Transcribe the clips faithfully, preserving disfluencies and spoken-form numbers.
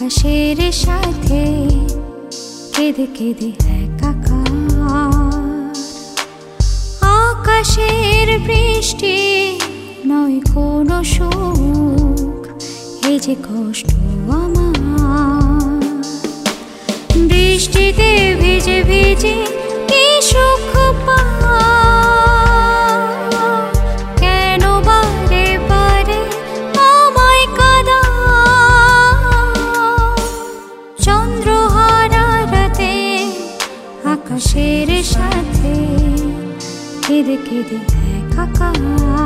আকাশের সাথে কেঁদে কেঁদে একাকার। আকাশের বৃষ্টি নয় কোনো সুখ, এই যে কষ্ট আমার। বৃষ্টিতে ভিজে ভিজে কি সুখ পাই, কেন বারে বারে আমায় কাঁদাও। চন্দ্রহারা রাতে আকাশের সাথে কেঁদে কেঁদে একাকার।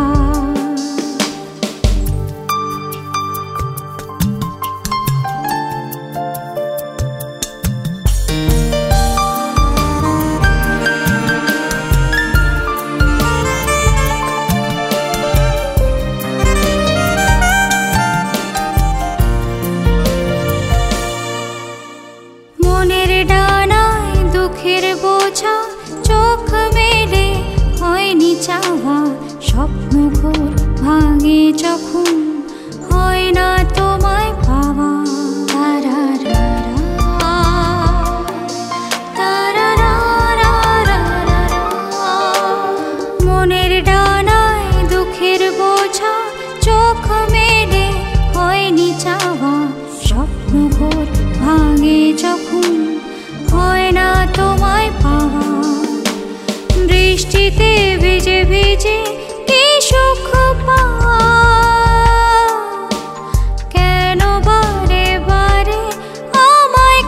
মনের ডানায় দুঃখের বোঝা, চোখ মেলে হয়নি চাওয়া। স্বপ্ন ঘোর ভাঙে যখন হয় না তোমায় পাওয়া। তারারা তারারা, মনের ডানায় দুঃখের বোঝা, চোখ মেলে হয়নি চাওয়া। স্বপ্ন ঘোর ভাঙে যখন হয় না তোমায় পাওয়া। বৃষ্টিতে ভিজে ভিজে কি সুখ পাই, কেন বারে বারে আমায়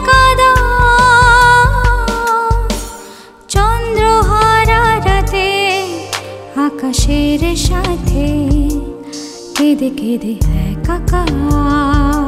কাঁদাও। চন্দ্রহারা রাতে আকাশের সাথে কেঁদে কেঁদে একাকার।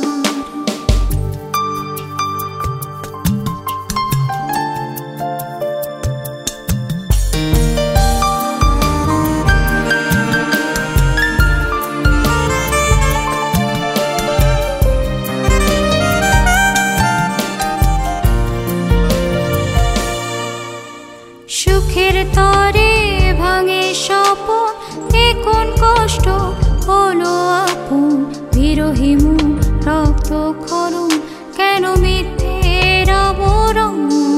সুখের তরে ভাঙে স্বপন, এ কোন কষ্ট হলো আপন। বিরহী মন রক্ত ক্ষরণ, কেন মিথ্যের আবরণ।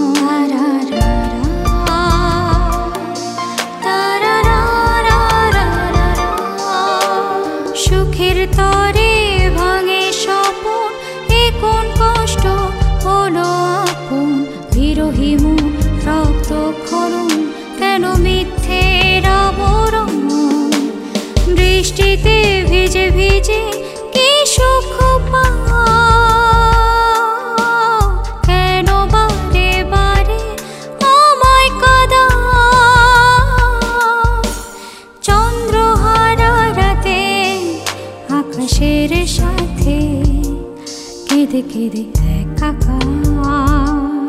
সুখের তরে ভাঙে স্বপন, এ কোন কষ্ট হলো আপন। বিরহী মন রক্ত ক্ষরণ, কেন মিথ্যের আবরণ। বৃষ্টিতে ভিজে ভিজে কি সুখ পাই, কেন বারে বারে আমায় কাঁদাও। চন্দ্রহারা রাতে আকাশের সাথে কেঁদে কেঁদে একাকার।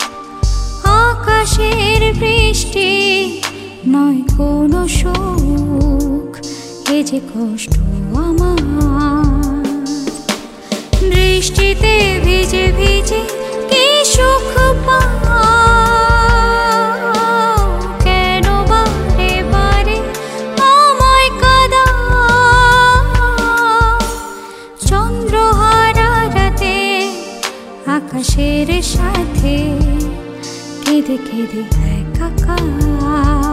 আকাশের বৃষ্টি নয় কোনো সুখ, এ যে কষ্ট আমার। বৃষ্টিতে ভিজে ভিজে কি সুখ পাই, কেন বারে বারে আমায় কাঁদাও। চন্দ্রহারা রাতে আকাশের সাথে কেঁদে কেঁদে একাকার।